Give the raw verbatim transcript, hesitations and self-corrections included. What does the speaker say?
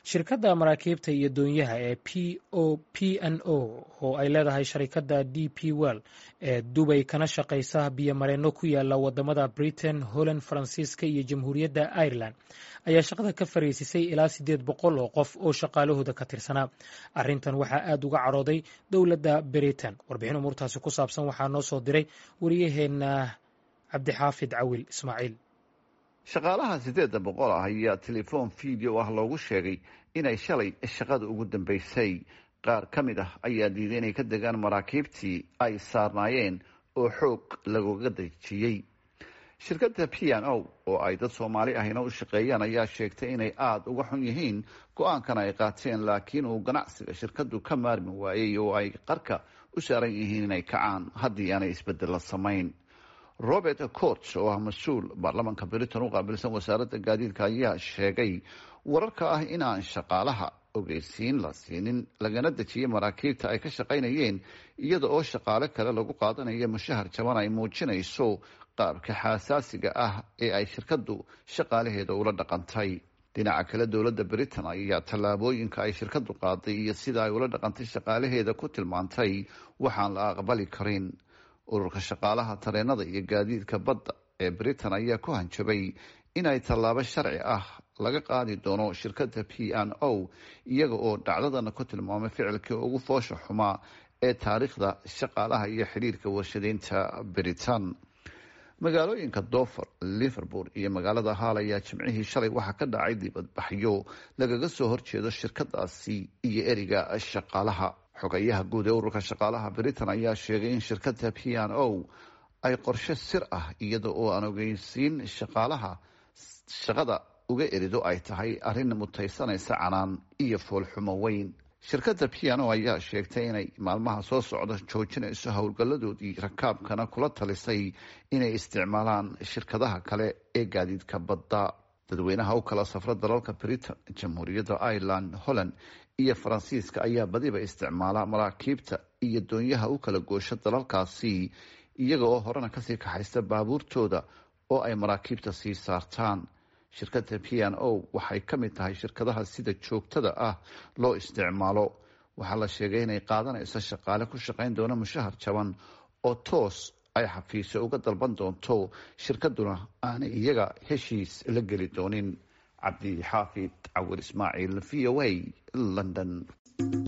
shirkadda maraakiibta iyo doonyaha ee p o p n o oo ay leedahay sharikadda d p well ee dubay kana shaqaysa biyomareenno ku yaala wadamada britain holland faransiiska iyo jamhuuriyadda ireland ayaa shaqada ka fariisisay ilaa siddeed boqol oo qof oo shaqaalahooda ka tirsanaa. arrintan waxaa aad uga carooday dowladda britain. warbixin umuurtaasi ku saabsan waxaa noo soo diray wariyaheena cabdixaafid cawil ismaaciil. shaqaalaha siddeedda boqol ah ayaa telefoon video ah loogu sheegay inay shalay shaqada ugu dambeysay. qaar ka mid ah ayaa diiday inay ka degaan maraakiibtii ay saarnaayeen oo xoog lagoga dejiyey. shirkadda p n o oo ay dad soomaali ahina u shaqeeyaan ayaa sheegtay inay aada uga xun yihiin go-aankan ay qaateen, laakiin uu ganacsiga shirkaddu ka maarmi waayey oo ay qarka u saaran yihiin inay kacaan haddii aanay isbeddel la samayn. robert cots oo ah mas-uul baarlamaanka britain u qaabilsan wasaaradda gaadiidka ayaa sheegay wararka ah in aan shaqaalaha ogeysiin la siinin lagana dejiyay maraakiibta ay ka shaqaynayeen iyada oo shaqaale kale lagu qaadanayo mushahar jaban ay muujinayso qaabka xasaasiga ah ee ay shirkaddu shaqaalaheeda ula dhaqantay. dhinaca kale dowladda britain ayaa tallaabooyinka ay shirkaddu qaaday iyo sida ay ula dhaqantay shaqaalaheeda ku tilmaantay waxaan la aqbali karin. ururka shaqaalaha tareenada iyo gaadiidka badda ee britain ayaa ku hanjabay inay tallaabo sharci ah laga qaadi doono shirkadda p n o iyaga oo dhacdadana ku tilmaamay ficilkii ugu foosha xumaa ee taariikhda shaqaalaha iyo xidhiirka warshadeynta britain. magaalooyinka dover, liverpool iyo magaalada haal ayaa jimcihii shalay waxaa ka dhacay dibadbaxyo lagaga soo horjeedo shirkadaasi iyo eriga shaqaalaha. xogayaha guud ee ururka shaqaalaha britain ayaa sheegay in shirkadda p n o ay qorshe sir ah iyada oo aan ogeysiin shaqaalaha shaqada uga erido ay tahay arrin mutaysanaysa canaan iyo foolxumo weyn. shirkadda p n o ayaa sheegtay inay maalmaha soo socda joojinayso howlgalladoodii rakaabkana kula talisay inay isticmaalaan shirkadaha kale ee gaadiidka badda. dadweynaha u kala safra dalalka britain, jamhuuriyadda ireland, holland iyo faransiiska ayaa badiba isticmaala maraakiibta iyo doonyaha u kala goosha dalalkaasi iyaga oo horena kasii kaxaysta baabuurtooda oo ay maraakiibta sii saartaan. shirkadda p n o waxay ka mid tahay shirkadaha sida joogtada ah loo isticmaalo. waxaa la sheegay inay qaadanayso shaqaale ku shaqayn doona mushahar jaban oo toos ay xafiisyo uga dalban doonto, shirkaduna aanay iyaga heshiis la geli doonin. cabdi xaafid cawir ismaaciil, v o a, london.